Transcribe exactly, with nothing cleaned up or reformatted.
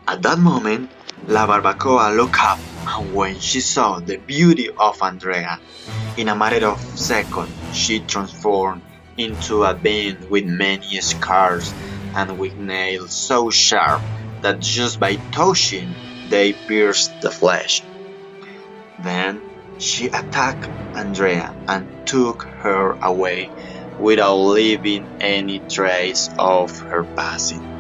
At that moment, La Barbacoa looked up, and when she saw the beauty of Andrea, in a matter of seconds she transformed into a being with many scars and with nails so sharp that just by touching they pierced the flesh. Then she attacked Andrea and took her away without leaving any trace of her passing.